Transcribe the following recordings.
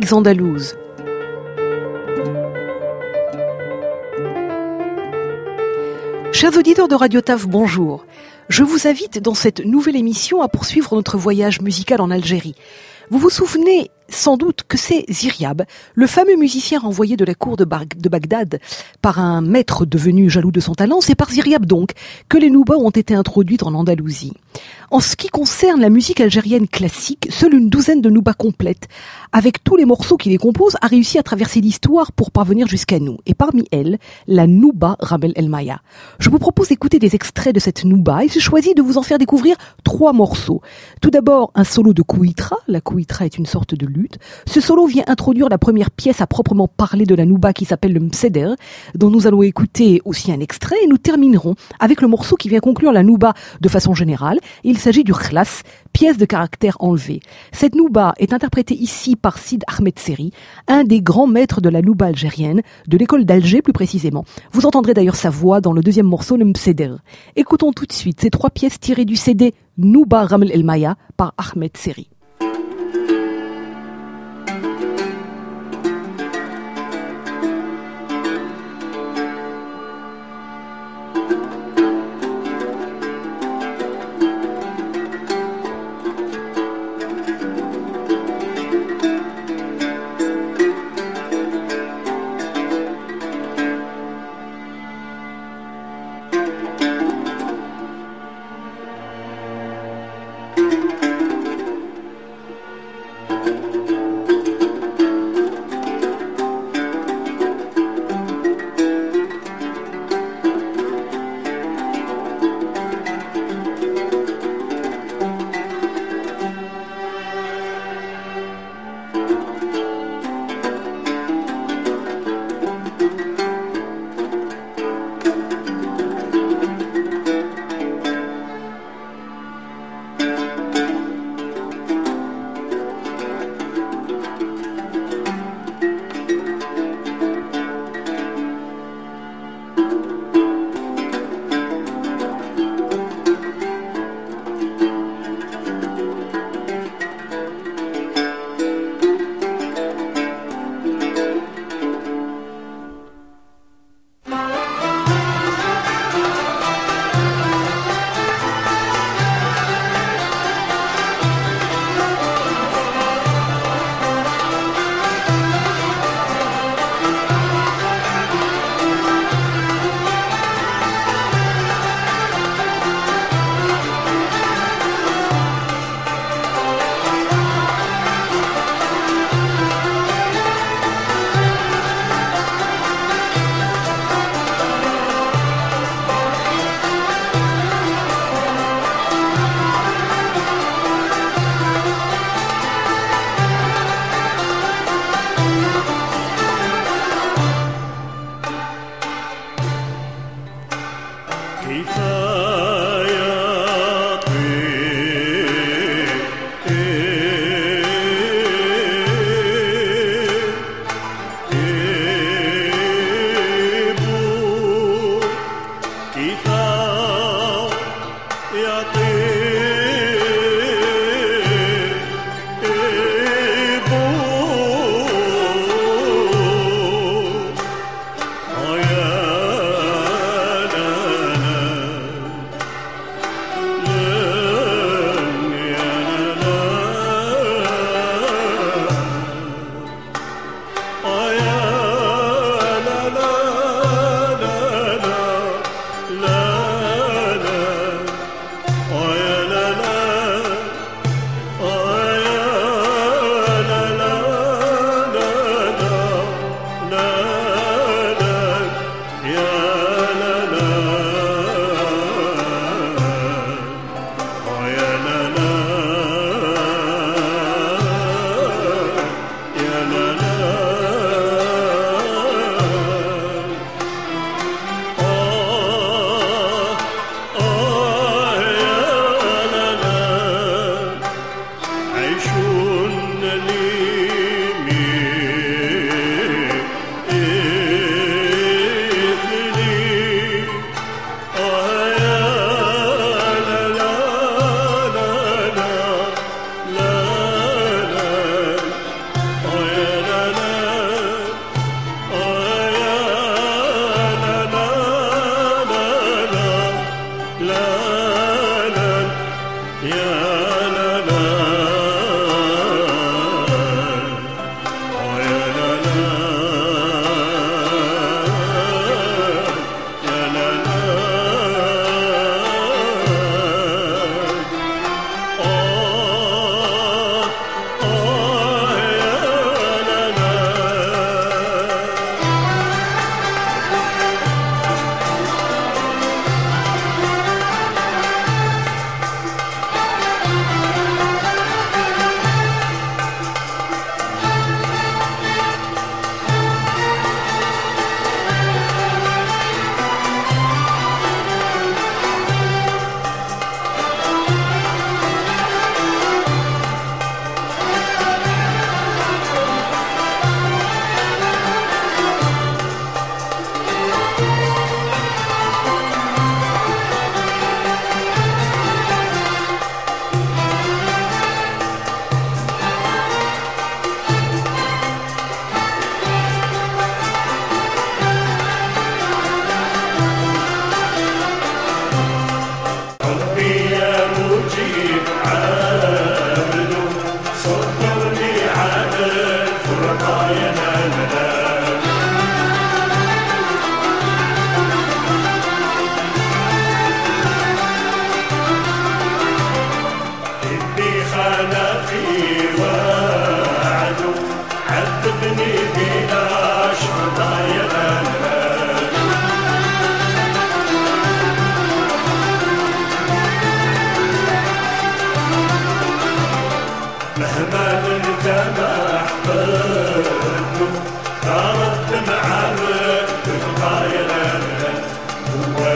musiques andalouses. Chers auditeurs de Radio TAF, bonjour. Je vous invite dans cette nouvelle émission à poursuivre notre voyage musical en Algérie. Vous vous souvenez sans doute que c'est Ziryab, le fameux musicien renvoyé de la cour de Bagdad par un maître devenu jaloux de son talent. C'est par Ziryab donc que les noubas ont été introduites en Andalousie. En ce qui concerne la musique algérienne classique, seule une douzaine de noubas complètes, avec tous les morceaux qui les composent, a réussi à traverser l'histoire pour parvenir jusqu'à nous. Et parmi elles, la nouba Ramel El Maya. Je vous propose d'écouter des extraits de cette nouba et j'ai choisi de vous en faire découvrir 3 morceaux. Tout d'abord, un solo de kouitra. La kouitra est une sorte de luth. Ce solo vient introduire la première pièce à proprement parler de la nouba qui s'appelle le Mseder, dont nous allons écouter aussi un extrait et nous terminerons avec le morceau qui vient conclure la nouba de façon générale. Il s'agit du khlas, pièce de caractère enlevé. Cette nouba est interprétée ici par Sid Ahmed Seri, un des grands maîtres de la nouba algérienne, de l'école d'Alger plus précisément. Vous entendrez d'ailleurs sa voix dans le deuxième morceau, le Mseder. Écoutons tout de suite ces 3 pièces tirées du CD Nouba Ramel El Maya par Ahmed Seri.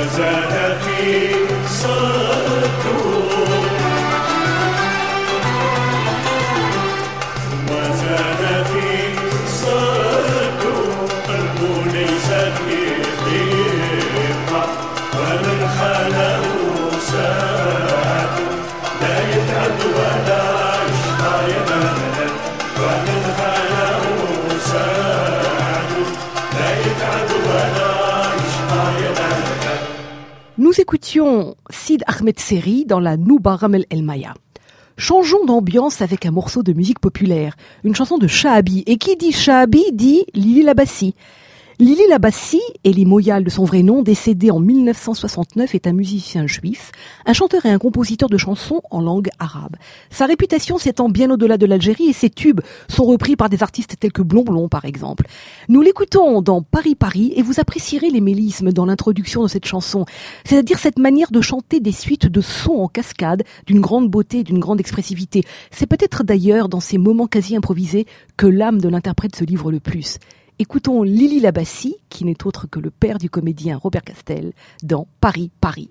وزاد في صدره وزاد في صدره قلبه ليس في ضيقة ومن خلاه ساد لا يتعد ولا يشقى يماما ومن خلاه ساد لا يتعد ولا يشقى يماما. Nous écoutions Sid Ahmed Seri dans la Nouba Ramel El Maya. Changeons d'ambiance avec un morceau de musique populaire, une chanson de Shahabi. Et qui dit Shahabi dit Lili Labassi. Lili Labassi, Elie Moyal de son vrai nom, décédé en 1969, est un musicien juif, un chanteur et un compositeur de chansons en langue arabe. Sa réputation s'étend bien au-delà de l'Algérie et ses tubes sont repris par des artistes tels que Blond Blond par exemple. Nous l'écoutons dans Paris Paris et vous apprécierez les mélismes dans l'introduction de cette chanson, c'est-à-dire cette manière de chanter des suites de sons en cascade d'une grande beauté et d'une grande expressivité. C'est peut-être d'ailleurs dans ces moments quasi improvisés que l'âme de l'interprète se livre le plus. Écoutons Lili Labassi, qui n'est autre que le père du comédien Robert Castel, dans Paris, Paris.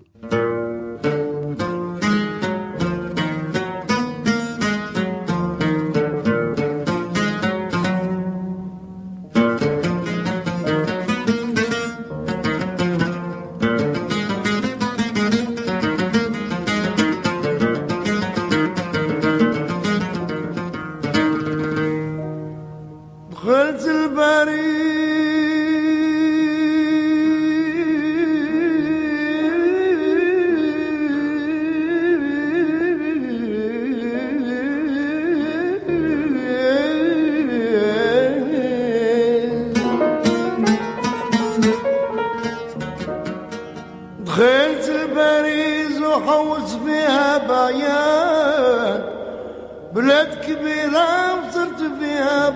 دخلت باريس وحوس فيها بيان بلاد كبيرة وصرت فيها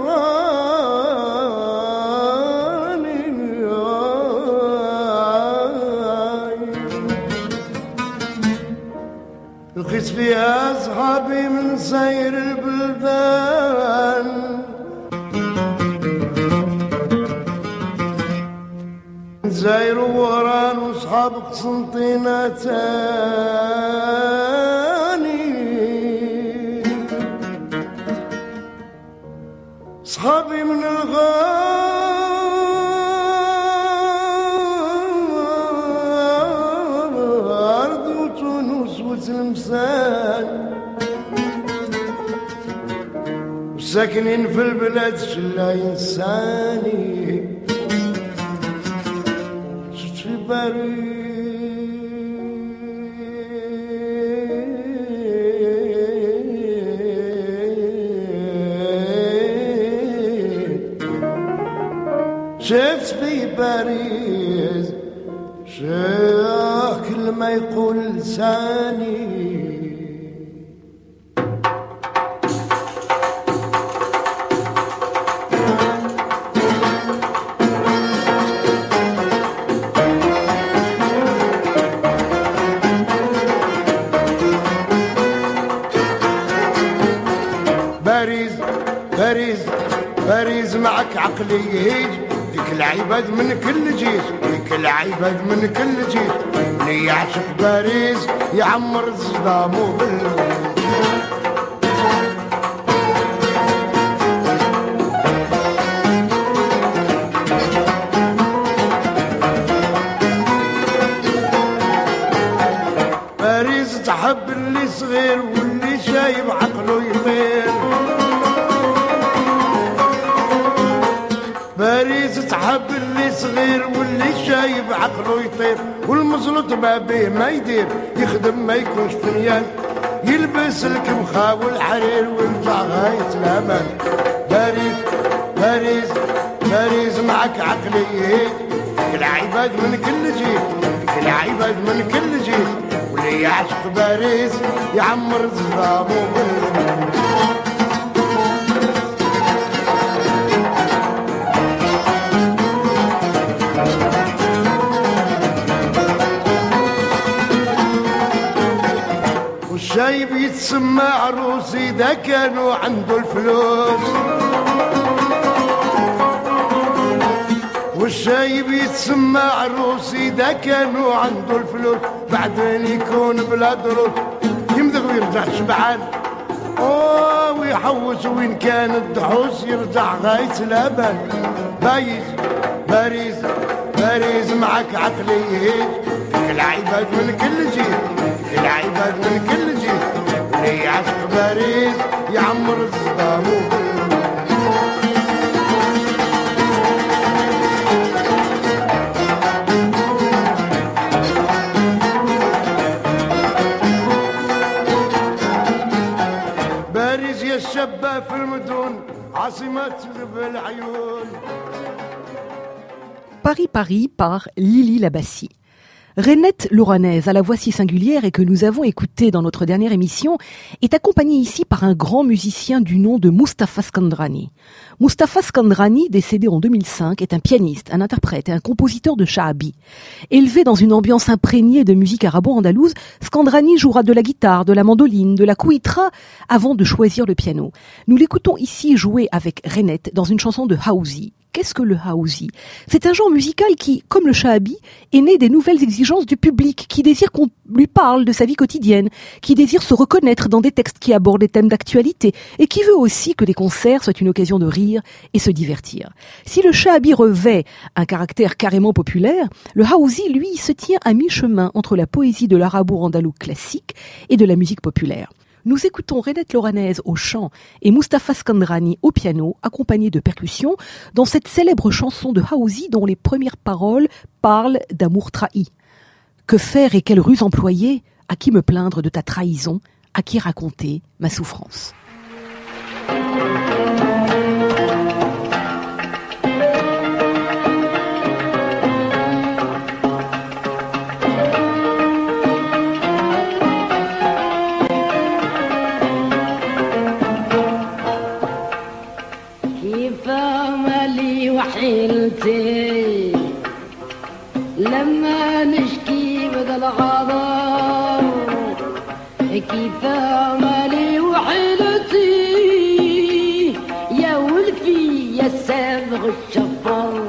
براني لقيت فيها صحابي من ساير البلدان زاير وران وصحاب قسنطينة تاني صحابي من الغارد وتونس وتلمسان وساكنين في البلاد شلا إنساني شفت في باريس شاك كل ما يقول لساني باريس معك عقلي يهيج ديك العباد من كل جيش ديك العباد من كل جيش اللي يعشق باريس يعمر صدامه بالليل باريس تحب اللي صغير واللي شايب عقله يطير باريس تحب اللي صغير واللي شايب عقله يطير والمزلط ما بيه ما يدير يخدم ما يكونش فنيان يلبس الكمخا والحرير ويرجع غاية الأمان باريس باريس باريس معك عقلي ديك العباد من كل جيل ديك العباد من كل جيل واللي يعشق باريس يعمر صدامه بالليل شايب يتسمى عروسي إذا كانوا عنده الفلوس والشايب يتسمى عروس إذا كانوا عنده الفلوس بعدين يكون بلا دروس يمضغ ويرجع شبعان ويحوس وين كان الدحوس يرجع غايت لابان بايز باريز باريز معك عقلية العباد من كل جيل العباد من كل جيل اللي يعشق باريس يعمر الصدامو باريس يا الشابة في المدن عاصمة العيون. Paris, Paris par Lili Labassie. Renette Loranaise, à la voix si singulière et que nous avons écoutée dans notre dernière émission, est accompagnée ici par un grand musicien du nom de Mustapha Skandrani. Mustapha Skandrani, décédé en 2005, est un pianiste, un interprète et un compositeur de sha'abi. Élevé dans une ambiance imprégnée de musique arabo-andalouse, Skandrani jouera de la guitare, de la mandoline, de la kouitra avant de choisir le piano. Nous l'écoutons ici jouer avec Renette dans une chanson de Haouzi. Qu'est-ce que le haouzi ? C'est un genre musical qui, comme le sha'abi, est né des nouvelles exigences du public, qui désire qu'on lui parle de sa vie quotidienne, qui désire se reconnaître dans des textes qui abordent des thèmes d'actualité, et qui veut aussi que les concerts soient une occasion de rire et se divertir. Si le sha'abi revêt un caractère carrément populaire, le haouzi, lui, se tient à mi-chemin entre la poésie de l'arabo-andalou classique et de la musique populaire. Nous écoutons Renette Loranaise au chant et Mustapha Skandrani au piano, accompagné de percussions, dans cette célèbre chanson de Haouzi dont les premières paroles parlent d'amour trahi. Que faire et quelle ruse employer ? À qui me plaindre de ta trahison ? À qui raconter ma souffrance ? وحيلتي لما نشكي بدل غضب كيف مالي وحيلتي يا ولفي يا سابغ الشفر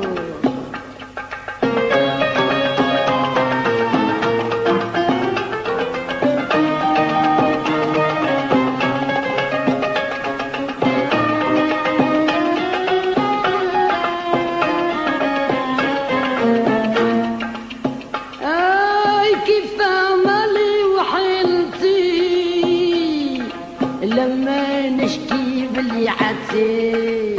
لما نشكي باللي عدسي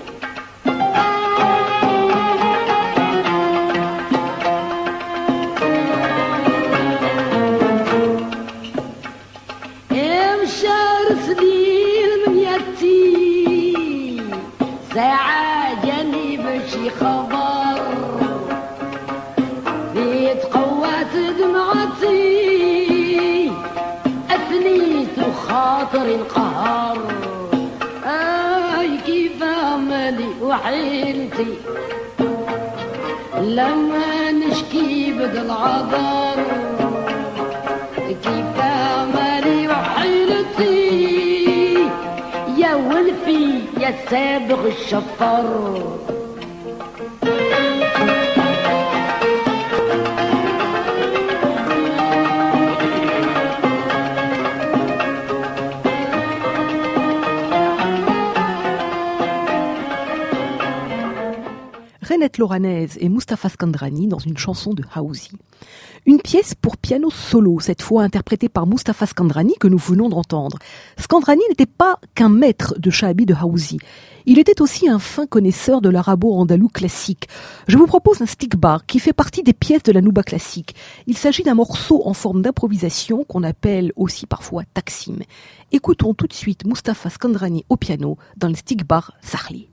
مشار سنين من يدي ساعة جاني بشي خبر بيت قوات دمعتي أثنيت خاطر القهر كيف أملي وحيلتي لما نشكي بدل العذر كيف أملي وحيلتي يا ولفي يا سابغ الشفر Renette Loranaise et Mustapha Skandrani dans une chanson de Haouzi. Une pièce pour piano solo, cette fois interprétée par Mustapha Skandrani que nous venons d'entendre. Skandrani n'était pas qu'un maître de sha'abi de Haouzi. Il était aussi un fin connaisseur de l'arabo-andalou classique. Je vous propose un stickbar qui fait partie des pièces de la nouba classique. Il s'agit d'un morceau en forme d'improvisation qu'on appelle aussi parfois taksim. Écoutons tout de suite Mustapha Skandrani au piano dans le stickbar Sahli.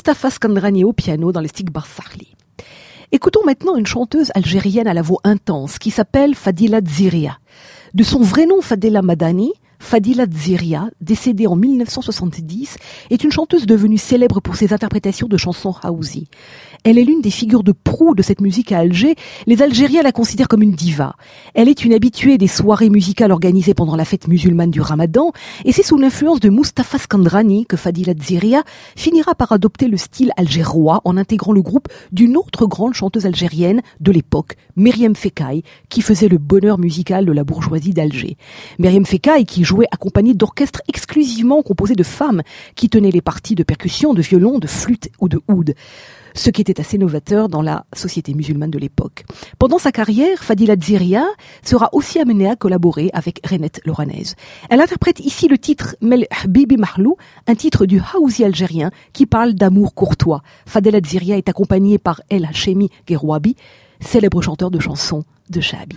Mustapha Skandrani au piano dans les Stikbar Sahli. Écoutons maintenant une chanteuse algérienne à la voix intense qui s'appelle Fadila Dziria. De son vrai nom Fadela Madani, Fadila Dziria, décédée en 1970, est une chanteuse devenue célèbre pour ses interprétations de chansons haouzi. Elle est l'une des figures de proue de cette musique à Alger. Les Algériens la considèrent comme une diva. Elle est une habituée des soirées musicales organisées pendant la fête musulmane du Ramadan, et c'est sous l'influence de Mustapha Skandrani que Fadila Dziria finira par adopter le style algérois en intégrant le groupe d'une autre grande chanteuse algérienne de l'époque, Myriam Fekkai, qui faisait le bonheur musical de la bourgeoisie d'Alger. Myriam Fekkai qui jouait accompagnée d'orchestres exclusivement composés de femmes qui tenaient les parties de percussion, de violon, de flûte ou de oud. Ce qui était assez novateur dans la société musulmane de l'époque. Pendant sa carrière, Fadila Dziria sera aussi amenée à collaborer avec Renette Loranez. Elle interprète ici le titre Mel Bibi Mahlou, un titre du haouzi algérien qui parle d'amour courtois. Fadila Dziria est accompagnée par El Hachemi Gerouabi, célèbre chanteur de chansons de Chabi.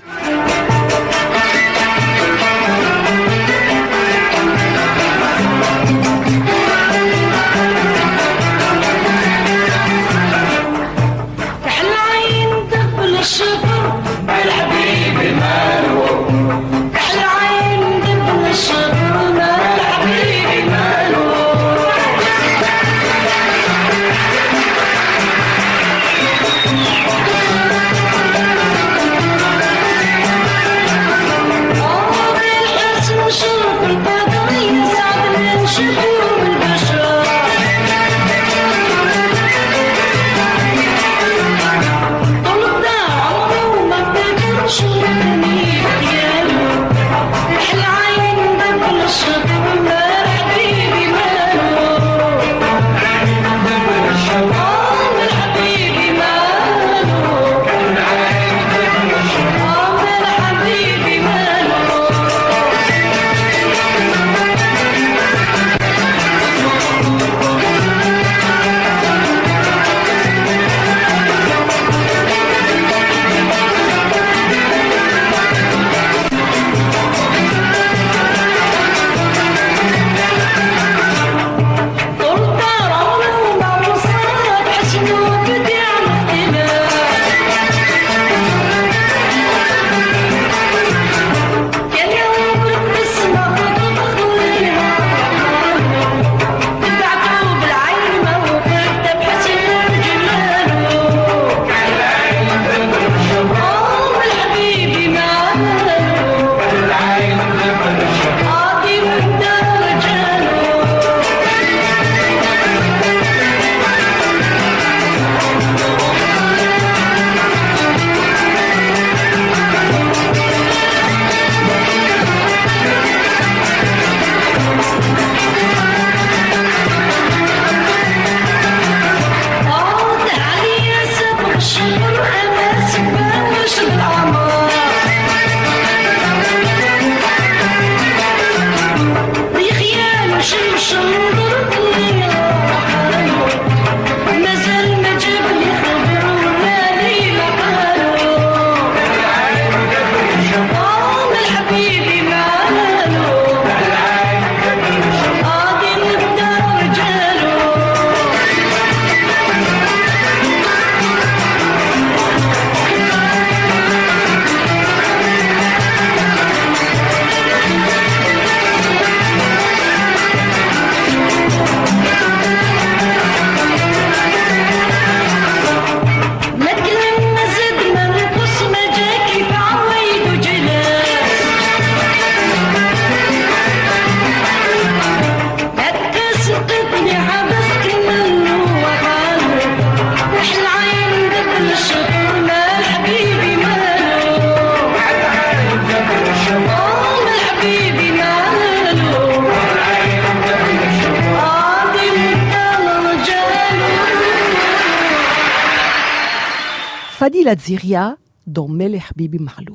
Fadila Dziria dans Mel Bibi Mahlou.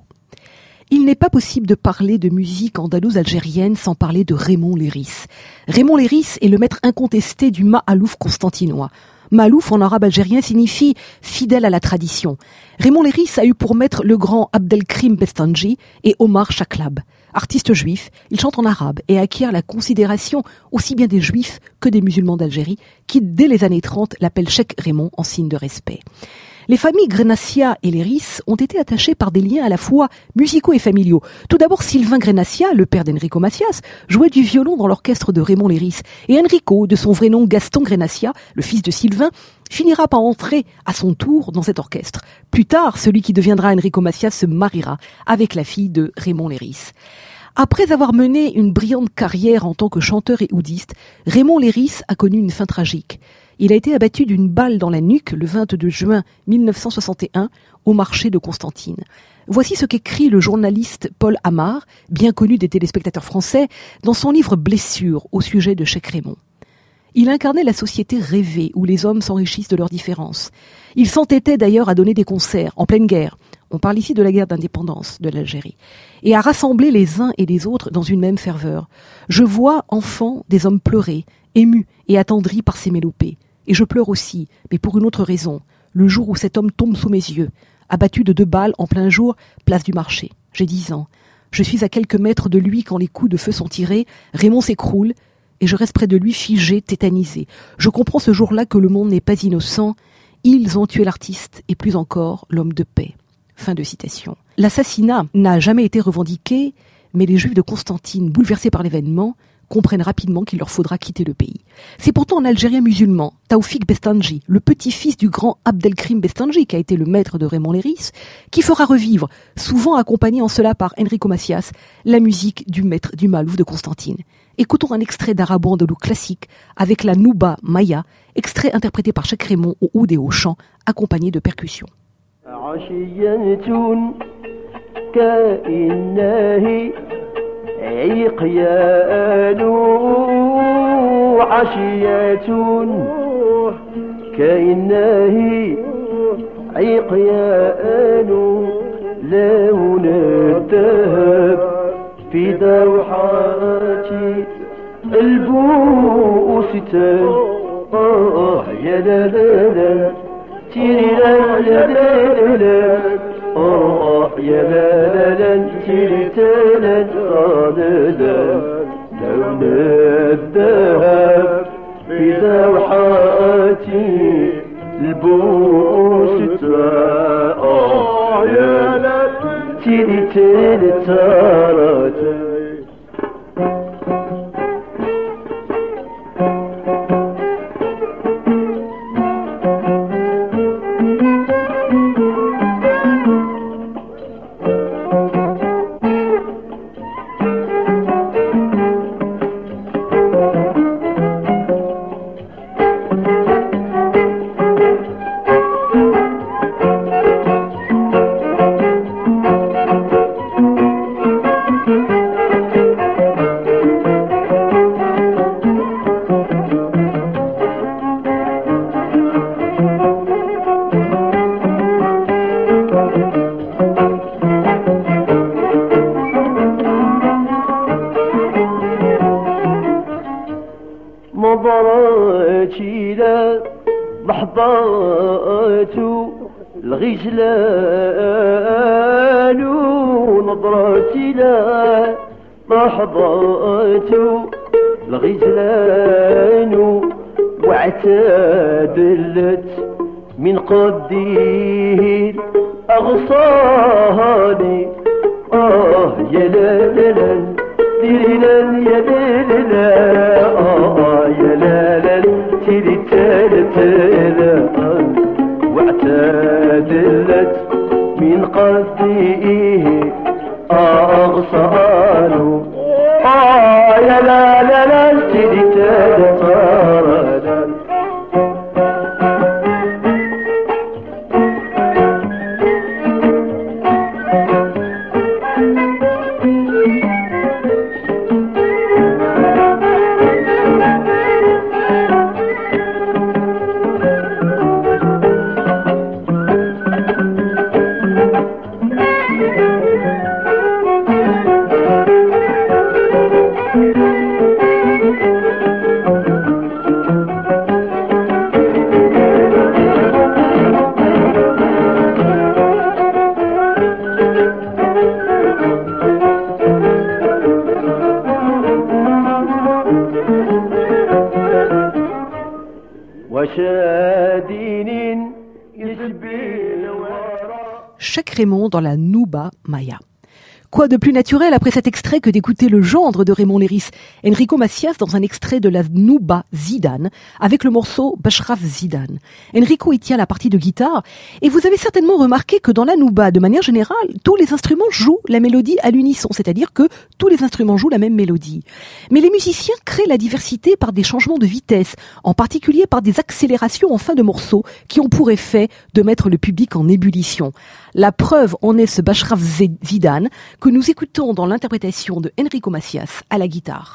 Il n'est pas possible de parler de musique andalouse algérienne sans parler de Raymond Léris. Raymond Léris est le maître incontesté du ma'alouf constantinois. Malouf en arabe algérien signifie fidèle à la tradition. Raymond Léris a eu pour maître le grand Abdelkrim Bestanji et Omar Chaklab. Artiste juif, il chante en arabe et acquiert la considération aussi bien des juifs que des musulmans d'Algérie qui, dès les années 30, l'appellent Cheikh Raymond en signe de respect. Les familles Grenassia et Léris ont été attachées par des liens à la fois musicaux et familiaux. Tout d'abord, Sylvain Grenassia, le père d'Enrico Macias, jouait du violon dans l'orchestre de Raymond Léris. Et Enrico, de son vrai nom Gaston Grenassia, le fils de Sylvain, finira par entrer à son tour dans cet orchestre. Plus tard, celui qui deviendra Enrico Macias se mariera avec la fille de Raymond Léris. Après avoir mené une brillante carrière en tant que chanteur et oudiste, Raymond Léris a connu une fin tragique. Il a été abattu d'une balle dans la nuque le 22 juin 1961 au marché de Constantine. Voici ce qu'écrit le journaliste Paul Amar, bien connu des téléspectateurs français, dans son livre Blessures au sujet de Cheikh Raymond. Il incarnait la société rêvée où les hommes s'enrichissent de leurs différences. Il s'entêtait d'ailleurs à donner des concerts en pleine guerre. On parle ici de la guerre d'indépendance de l'Algérie. Et à rassembler les uns et les autres dans une même ferveur. Je vois, enfant, des hommes pleurer, émus et attendris par ces mélopées. Et je pleure aussi, mais pour une autre raison. Le jour où cet homme tombe sous mes yeux, abattu de 2 balles en plein jour, place du marché. J'ai 10 ans. Je suis à quelques mètres de lui quand les coups de feu sont tirés. Raymond s'écroule et je reste près de lui figé, tétanisé. Je comprends ce jour-là que le monde n'est pas innocent. Ils ont tué l'artiste et plus encore l'homme de paix. Fin de citation. L'assassinat n'a jamais été revendiqué, mais les Juifs de Constantine, bouleversés par l'événement, comprennent rapidement qu'il leur faudra quitter le pays. C'est pourtant un Algérien musulman, Taoufik Bestanji, le petit-fils du grand Abdelkrim Bestanji, qui a été le maître de Raymond Léris, qui fera revivre, souvent accompagné en cela par Enrico Macias, la musique du maître du Malouf de Constantine. Écoutons un extrait d'arabe andalou classique avec la Nouba Maya, extrait interprété par Cheikh Raymond au oud et au chant, accompagné de percussions. عقيان عشيات كإنه عقيان لون الذهب في دوحاتي البؤوس يا لا لا لا تيري لا لا لا لا يا لا لا تيري لا لون الذهب في دوحاتي البؤوس يا لا تيري تارتي نظرتي لا لحظات الغجلان نظرتي لا لحظات الغجلان واعتدلت من قديه أغصاني يا لا لا لا يا لا لا يا لا لا تيري تالا واعتدلت من قصديه أغصانه يا لا لا لا تيري تالا قلبي الورى. Cheikh Raymond dans la Nouba Maya. Quoi de plus naturel après cet extrait que d'écouter le gendre de Raymond Léris, Enrico Macias, dans un extrait de la Nouba Zidane, avec le morceau Bashraf Zidane. Enrico y tient la partie de guitare, et vous avez certainement remarqué que dans la Nouba, de manière générale, tous les instruments jouent la mélodie à l'unisson, c'est-à-dire que tous les instruments jouent la même mélodie. Mais les musiciens créent la diversité par des changements de vitesse, en particulier par des accélérations en fin de morceau, qui ont pour effet de mettre le public en ébullition. La preuve en est ce Bashraf Zidane, que nous écoutons dans l'interprétation de Enrico Macias à la guitare.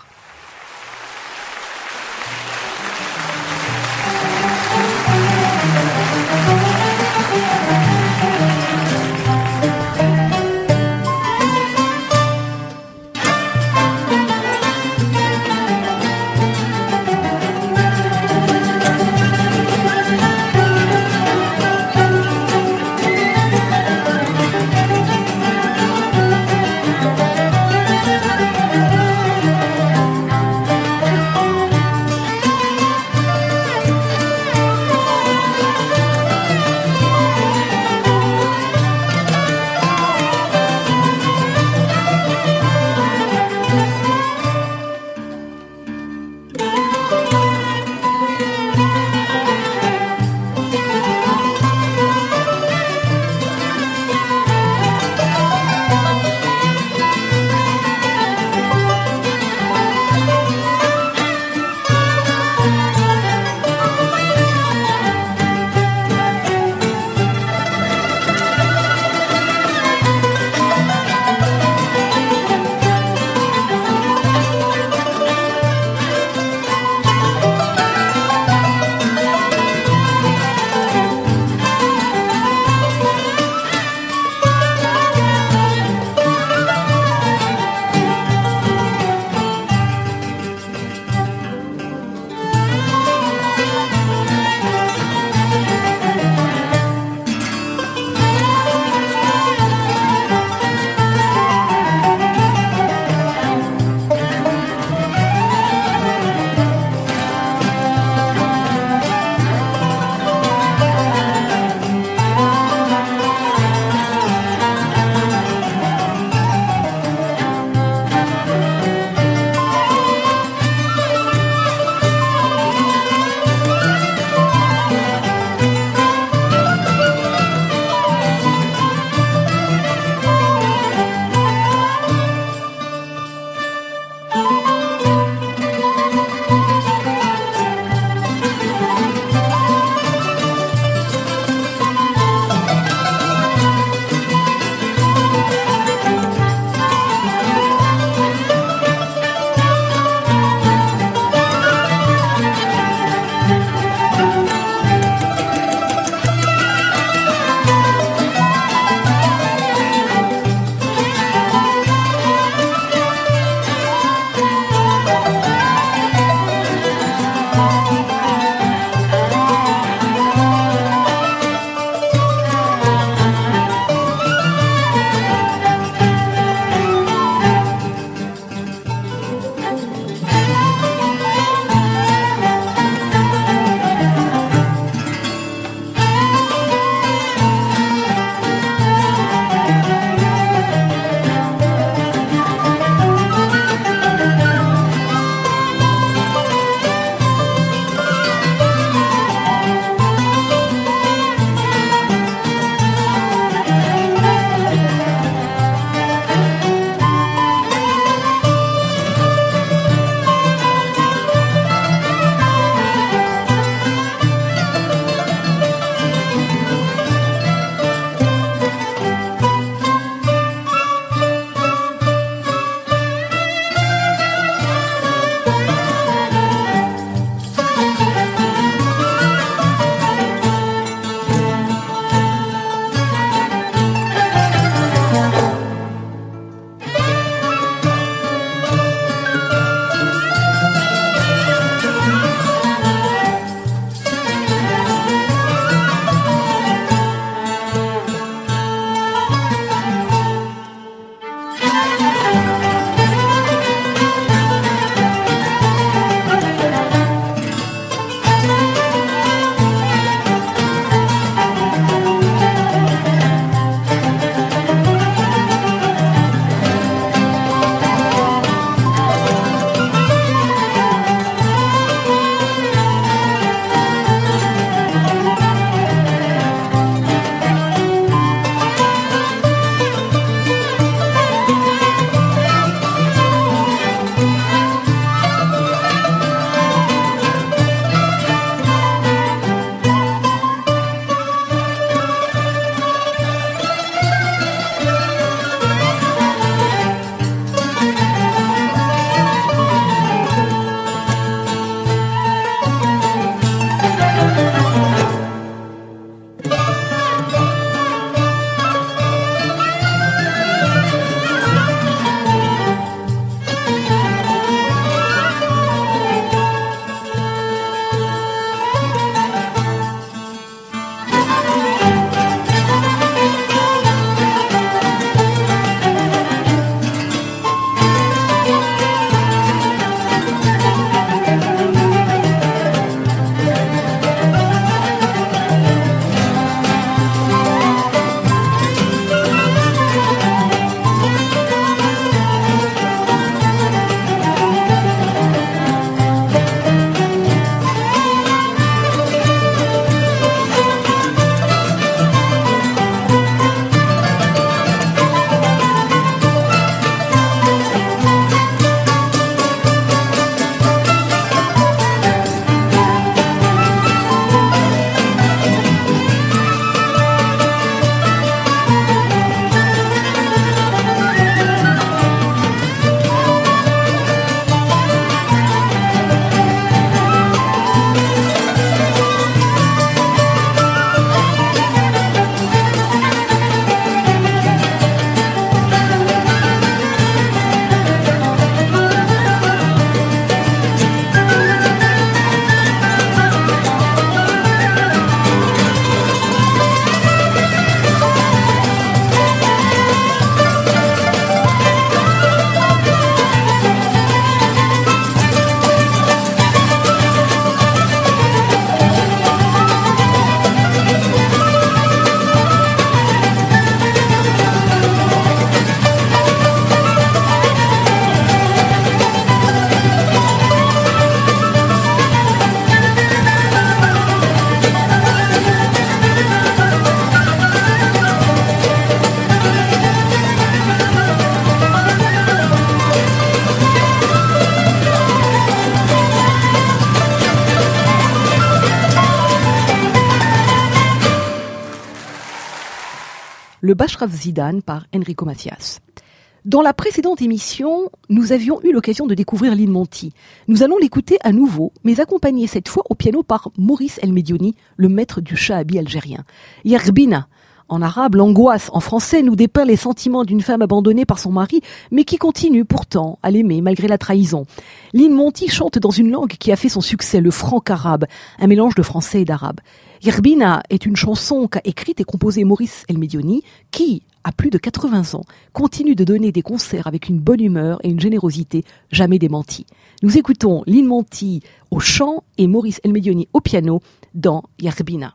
le Bashraf Zidane par Enrico Macias. Dans la précédente émission, nous avions eu l'occasion de découvrir Lynn Monty. Nous allons l'écouter à nouveau, mais accompagné cette fois au piano par Maurice El Médioni, le maître du shahabi algérien. Yerbina, en arabe, l'angoisse, en français, nous dépeint les sentiments d'une femme abandonnée par son mari, mais qui continue pourtant à l'aimer malgré la trahison. Lynn Monty chante dans une langue qui a fait son succès, le franc-arabe, un mélange de français et d'arabe. Yerbina est une chanson qu'a écrite et composée Maurice El Médioni, qui, à plus de 80 ans, continue de donner des concerts avec une bonne humeur et une générosité jamais démentie. Nous écoutons Lynn Monty au chant et Maurice El Médioni au piano dans Yerbina.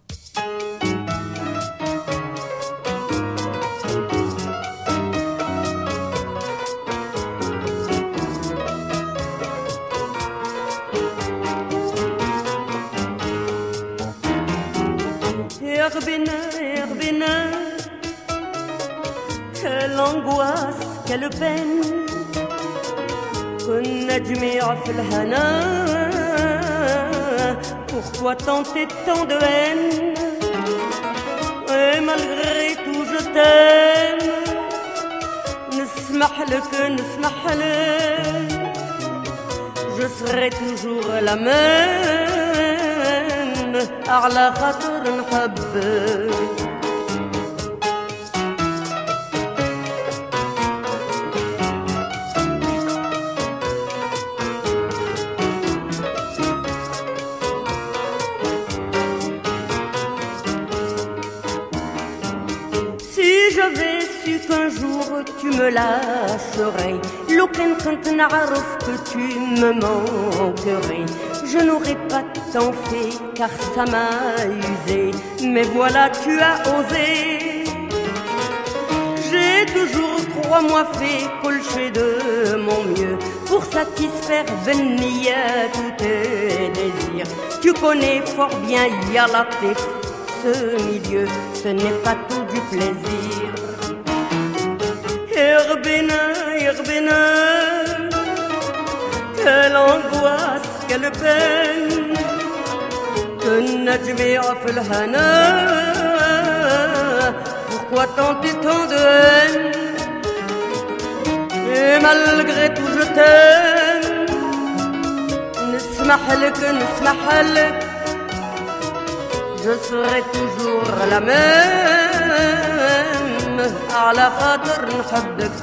Yerbina, Yerbina, quelle angoisse, quelle peine, كنا جميع في الهنا, pourquoi tenter tant de haine, et malgré tout je t'aime, نسمح لك نسمح لك, je serai toujours la même, على خاطر نحبك. Qu'un jour tu me lâcherais, لو كان كنت نعرف que tu me manquerais, je n'aurais pas tant fait car ça m'a usé, mais voilà tu as osé. J'ai toujours, crois-moi, fait colcher de mon mieux pour satisfaire Bennia tous tes désirs. Tu connais fort bien Yalatif, ce milieu, ce n'est pas tout du plaisir. Yerbina, Yerbina, quelle angoisse, quelle peine, كنا جميع في الهنا, pourquoi tenter tant de haine, et malgré tout je t'aime, نسمح لك نسمح لك, je serai toujours la même, على خاطر نحبك.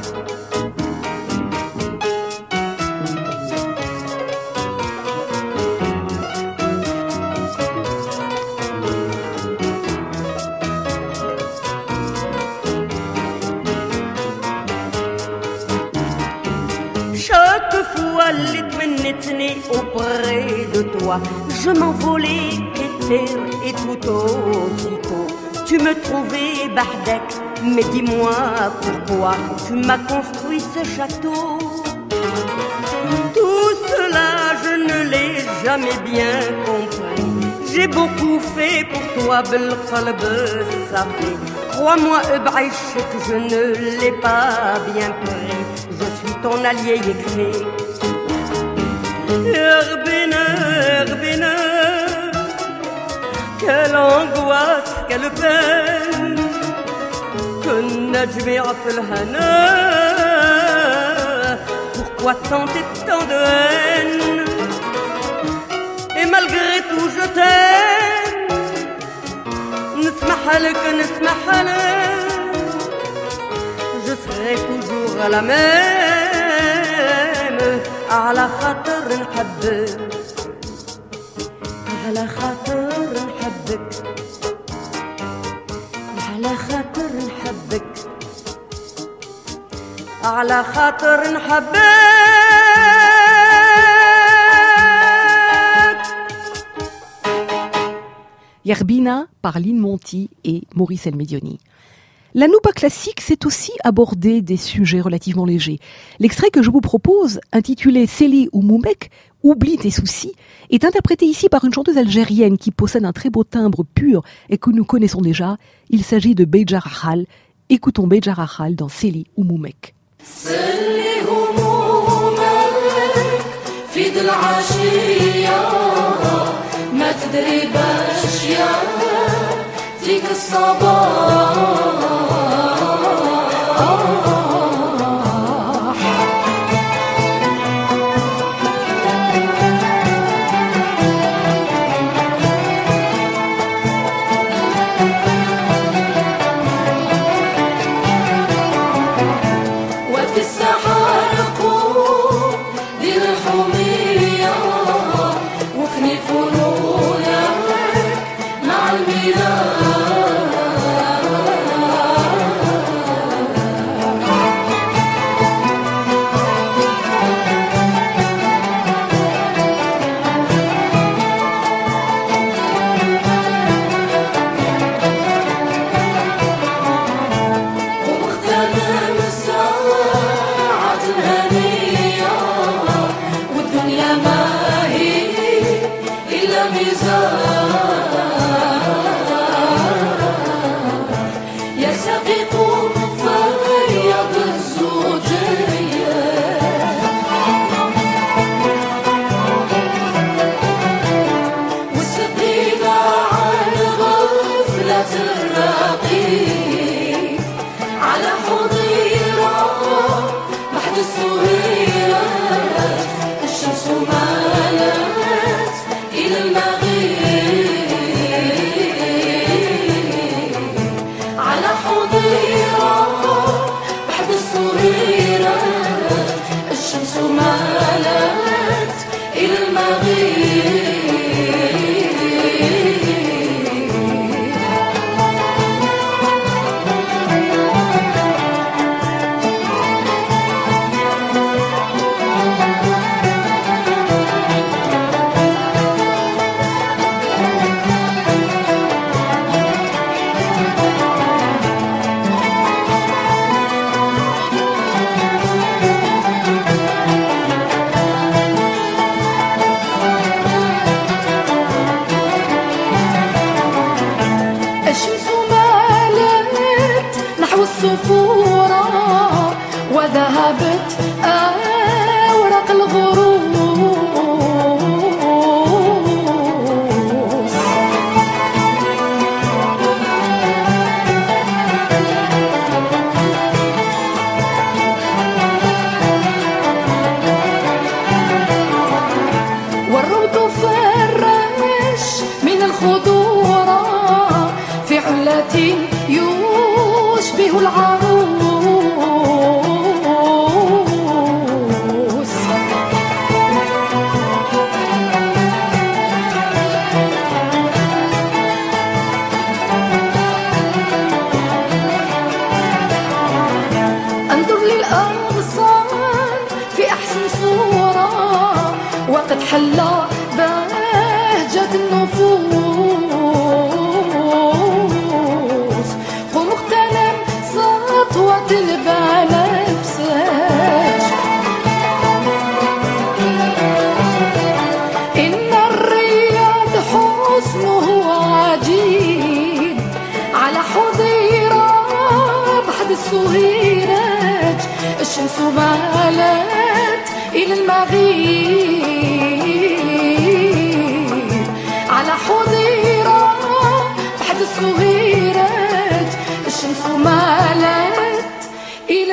Chaque fois اللي تمنتني auprès de toi, je m'envolais et tout aussitôt tu me trouvais Bardec. Mais dis-moi pourquoi tu m'as construit ce château. Tout cela je ne l'ai jamais bien compris. J'ai beaucoup fait pour toi, بالقلب صافي. Crois-moi, بعيشك, je ne l'ai pas bien pris. Je suis ton allié écrit. Yerbina, Yerbina, quelle angoisse, quelle peine, كنا جميع في الهنا, pourquoi tenter tant de haine, et malgré tout je t'aime, نسمح لك نسمح لك, je serai toujours la même, على خاطر نحبك, على خاطر نحبك, على خاطر نحبك, على خاطر نحبك. Yerbina par Lynn Monty et Maurice El Médioni. La nouba classique, c'est aussi aborder des sujets relativement légers. L'extrait que je vous propose, intitulé Seli ou Moumek, Oublie tes soucis, est interprété ici par une chanteuse algérienne qui possède un très beau timbre pur et que nous connaissons déjà. Il s'agit de Bejar Ahal. Écoutons Bejar Ahal dans Seli ou Moumek. سلي همومك في ذي العشية, ما تدري باش يا ديك الصباح حضيرة بحد الصغيرة الشمس مالت إلى المغيب الصفورة وذهبت أوراق الغروس والروض فرش من الخضورة في علة يشبه العروس انظر للأغصان في أحسن صورة وقد حل بهجة النفوس قم اغتنم سطوة البنفسج إن الرياض حسنه عجيب على حظيرة بحد السهيرج الشمس مالت إلى المغيب على حظيرة بحد السهيرج الشمس مالت إلى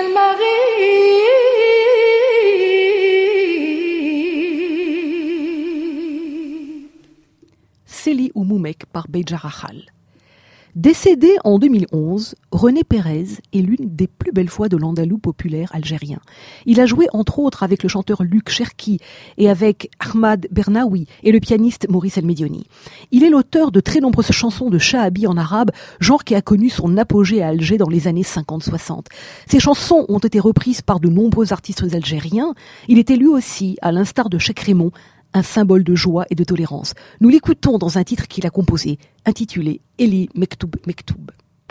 المغيب. Célie Oumoumek par Beja Rachal. Décédée en 2011, René Pérez est l'une des plus belles voix de l'andalou populaire algérien. Il a joué entre autres avec le chanteur Luc Cherki et avec Ahmad Bernaoui et le pianiste Maurice El Medioni. Il est l'auteur de très nombreuses chansons de shahabi en arabe, genre qui a connu son apogée à Alger dans les années 50-60. Ces chansons ont été reprises par de nombreux artistes algériens. Il était lui aussi, à l'instar de Cheikh Raymond, un symbole de joie et de tolérance. Nous l'écoutons dans un titre qu'il a composé, intitulé Eli Mektoub Mektoub.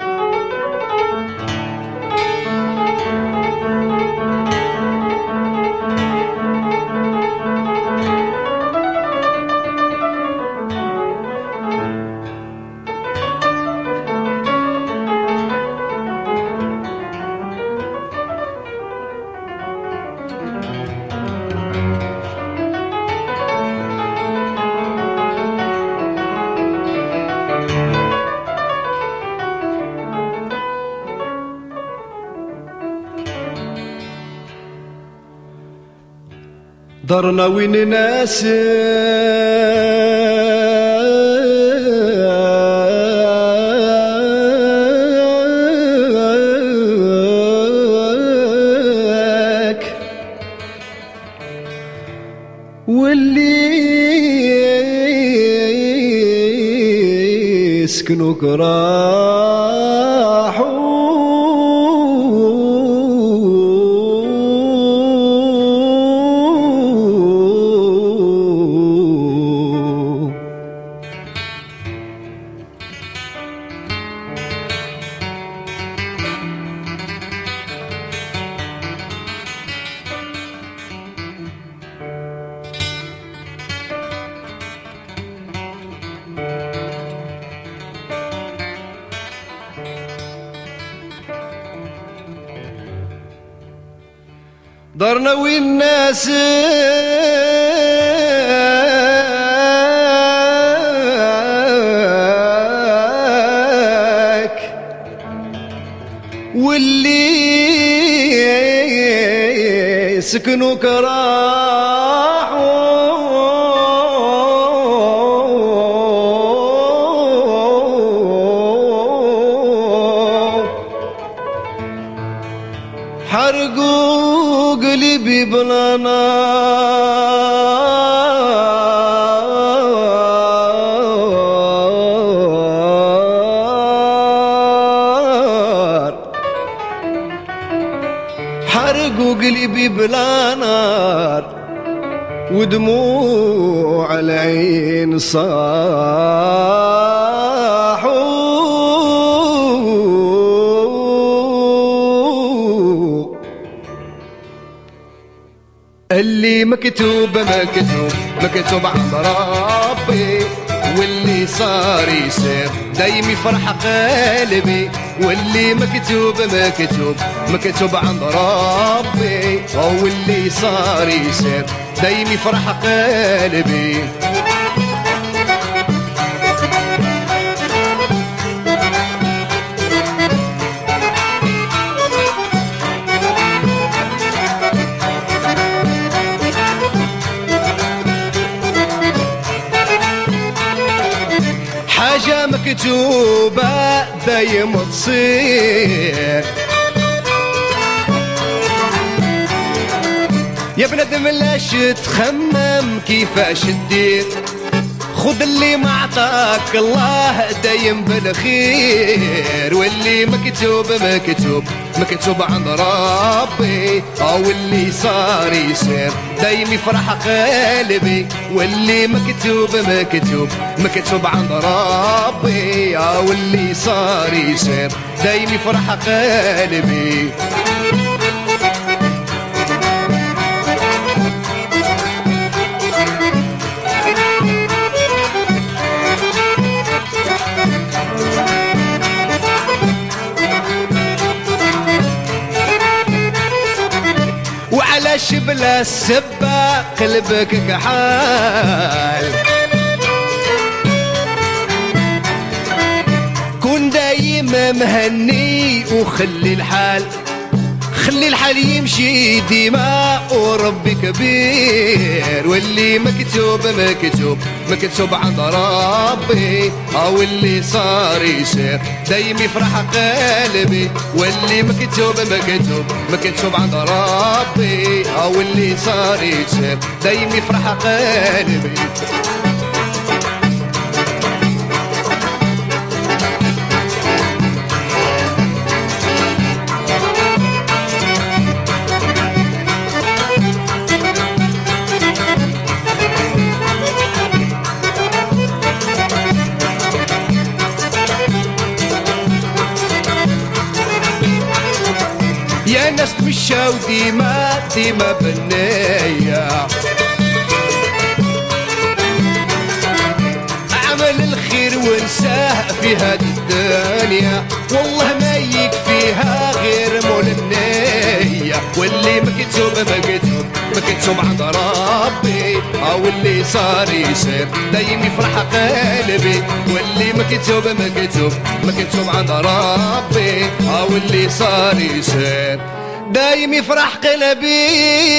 دارنا وين ناسك واللي يسكنوك راحوا دارنا وين ناسك واللي سكنوك راحوا حرقوا قلبي بلا نار حرقوا قلبي بلا نار ودموع العين صاحوا اللي مكتوب مكتوب عند ربي واللي صار يصير دايم يفرح قلبي واللي مكتوب عند ربي واللي صار يصير دايم يفرح قلبي حاجة مكتوبة دايم تصير يا بنادم لاش تخمم كيفاش تدير خذ اللي ما عطاك الله دايم بالخير واللي مكتوب عند ربي او اللي صار يصير دايم يفرح قلبي واللي مكتوب عند ربي او اللي صار يصير دايم يفرح قلبي وعلاش بلا السبة قلبك كحال كون دايما مهني وخلي الحال يمشي ديما وربي كبير واللي مكتوب عند ربي او اللي صار يصير دايم يفرح قلبي واللي مكتوب عند ربي او اللي صار يصير دايم يفرح قلبي يا ناس تمشاو ديما بالنية عمل الخير ونساه في هذه الدنيا والله ما يكفيها غير مول النية واللي مكتوب عند ربي او اللي صار يصير دايم يفرح قلبي واللي مكتوب عند ربي او اللي صار يصير دايم يفرح قلبي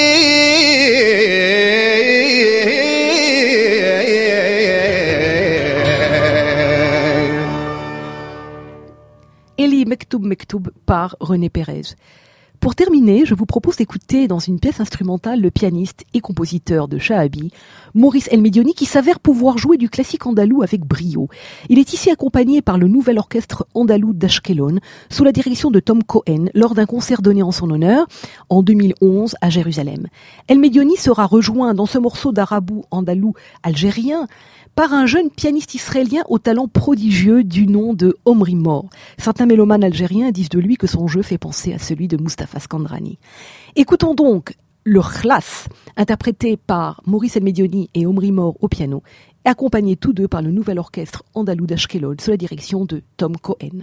Elie Mektoub par René Pérez. Pour terminer, je vous propose d'écouter dans une pièce instrumentale le pianiste et compositeur de Shahabi, Maurice El Médioni, qui s'avère pouvoir jouer du classique andalou avec brio. Il est ici accompagné par le nouvel orchestre andalou d'Ashkelon, sous la direction de Tom Cohen, lors d'un concert donné en son honneur en 2011 à Jérusalem. El Médioni sera rejoint dans ce morceau d'arabou andalou algérien par un jeune pianiste israélien au talent prodigieux du nom de Omri Mor. Certains mélomanes algériens disent de lui que son jeu fait penser à celui de Mustapha Skandrani. Écoutons donc le Khlas, interprété par Maurice El Médioni et Omri Mor au piano, accompagnés tous deux par le nouvel orchestre andalou d'Ashkelon sous la direction de Tom Cohen.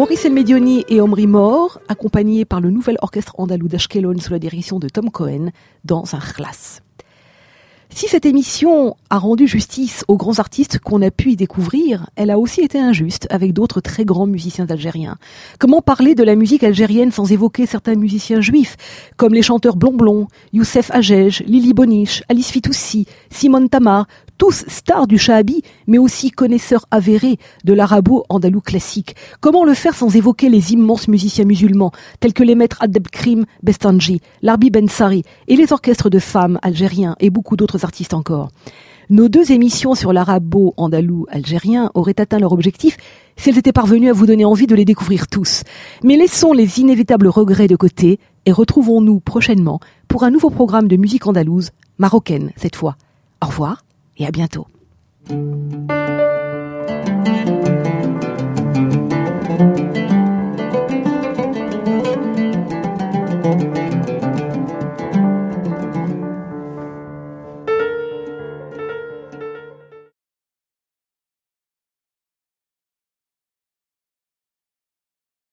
Maurice El Medioni et Omri Mor, accompagnés par le nouvel orchestre andalou d'Ashkelon sous la direction de Tom Cohen, dans un khlas. Si cette émission a rendu justice aux grands artistes qu'on a pu y découvrir, elle a aussi été injuste avec d'autres très grands musiciens algériens. Comment parler de la musique algérienne sans évoquer certains musiciens juifs, comme les chanteurs Blonblon, Youssef Hajej, Lili Boniche, Alice Fitoussi, Simone Tamar, tous stars du shahabi, mais aussi connaisseurs avérés de l'arabo-andalou classique. Comment le faire sans évoquer les immenses musiciens musulmans, tels que les maîtres Abdelkrim Bestanji, Larbi Bensari et les orchestres de femmes algériens et beaucoup d'autres artistes encore. Nos 2 émissions sur l'arabo-andalou algérien auraient atteint leur objectif si elles étaient parvenues à vous donner envie de les découvrir tous. Mais laissons les inévitables regrets de côté et retrouvons-nous prochainement pour un nouveau programme de musique andalouse, marocaine cette fois. Au revoir et à bientôt.